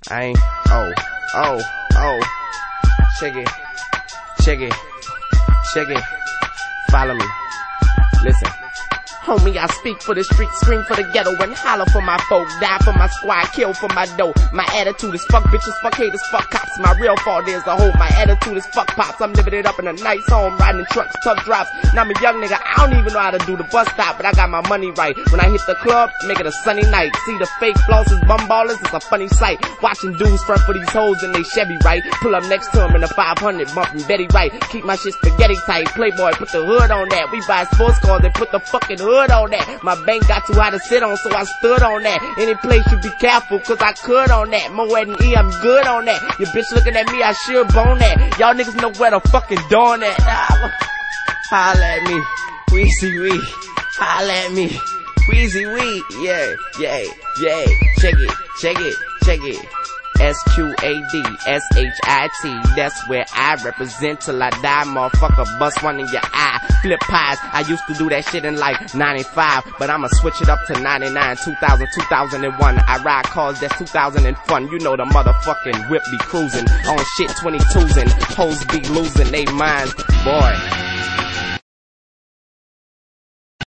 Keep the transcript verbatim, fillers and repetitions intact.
I ain't, oh, oh, oh, check it, check it, check it, follow me, listen. Homie, I speak for the street, scream for the ghetto, and holler for my folk, die for my squad, kill for my dough. My attitude is fuck bitches, fuck haters, fuck cops. My real fault is the whole. My attitude is fuck pops. I'm living it up in a nice home, riding in trucks, tough drops. Now I'm a young nigga, I don't even know how to do the bus stop, but I got my money right. When I hit the club, make it a sunny night. See the fake flosses, bum ballers, it's a funny sight. Watching dudes front for these hoes in they Chevy, right? Pull up next to them in the five hundred, bumping Betty White. Keep my shit spaghetti tight. Playboy, put the hood on that. We buy sports cars and put the fucking hood on that. My bank got too high to sit on, so I stood on that. Any place you be careful, cause I could on that. Moet and E, I'm good on that. Your bitch looking at me, I should bone that. Y'all niggas know where the fucking dawn at. Holla at me, Weezy Wee. Holla at me, Weezy Wee. Yeah, yeah, yeah. Check it, check it, check it. S Q A D, S H I T, that's where I represent till I die, motherfucker, bust one in your eye, flip pies, I used to do that shit in like ninety-five, but I'ma switch it up to ninety-nine, two thousand, two thousand one, I ride cars that's two thousand and fun, you know the motherfucking whip be cruising, on shit twenty-twos and hoes be losing they minds, boy.